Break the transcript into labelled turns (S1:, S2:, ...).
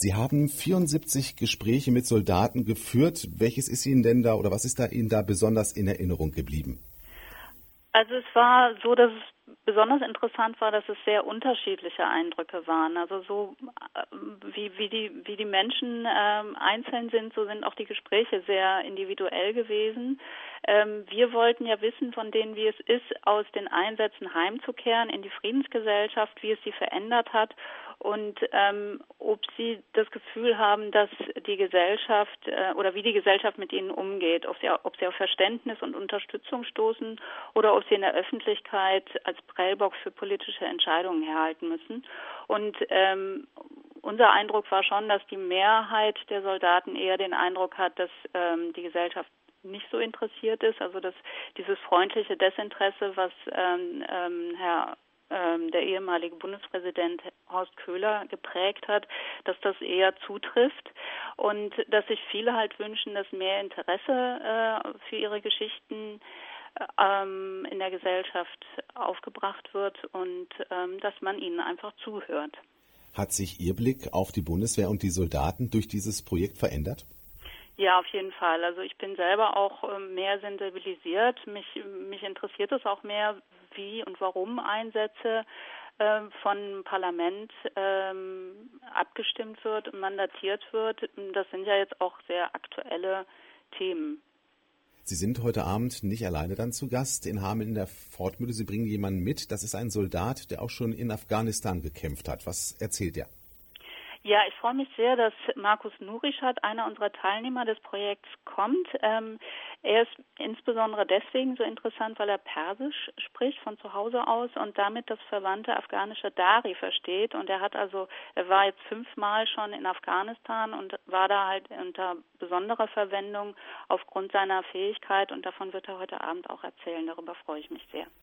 S1: Sie haben 74 Gespräche mit Soldaten geführt. Welches ist Ihnen denn da oder was ist da Ihnen da besonders in Erinnerung geblieben?
S2: Also es war so, dass es besonders interessant war, dass es sehr unterschiedliche Eindrücke waren. Also so wie die Menschen einzeln sind, so sind auch die Gespräche sehr individuell gewesen. Wir wollten ja wissen von denen, wie es ist, aus den Einsätzen heimzukehren in die Friedensgesellschaft, wie es sie verändert hat und ob sie das Gefühl haben, dass die Gesellschaft oder wie die Gesellschaft mit ihnen umgeht, ob sie auf Verständnis und Unterstützung stoßen oder ob sie in der Öffentlichkeit als Prellbock für politische Entscheidungen herhalten müssen. Und unser Eindruck war schon, dass die Mehrheit der Soldaten eher den Eindruck hat, dass die Gesellschaft nicht so interessiert ist, also dass dieses freundliche Desinteresse, was der ehemalige Bundespräsident Horst Köhler geprägt hat, dass das eher zutrifft und dass sich viele halt wünschen, dass mehr Interesse für ihre Geschichten in der Gesellschaft aufgebracht wird und dass man ihnen einfach zuhört.
S1: Hat sich Ihr Blick auf die Bundeswehr und die Soldaten durch dieses Projekt verändert?
S2: Ja, auf jeden Fall. Also ich bin selber auch mehr sensibilisiert. Mich interessiert es auch mehr, wie und warum Einsätze von Parlament abgestimmt wird und mandatiert wird. Das sind ja jetzt auch sehr aktuelle Themen.
S1: Sie sind heute Abend nicht alleine dann zu Gast in Hameln in der Fortmühle. Sie bringen jemanden mit. Das ist ein Soldat, der auch schon in Afghanistan gekämpft hat. Was erzählt er?
S2: Ja, ich freue mich sehr, dass Markus Nurischat, einer unserer Teilnehmer des Projekts, kommt. Er ist insbesondere deswegen so interessant, weil er Persisch spricht von zu Hause aus und damit das verwandte afghanische Dari versteht. Und er war jetzt 5-mal schon in Afghanistan und war da halt unter besonderer Verwendung aufgrund seiner Fähigkeit. Und davon wird er heute Abend auch erzählen. Darüber freue ich mich sehr.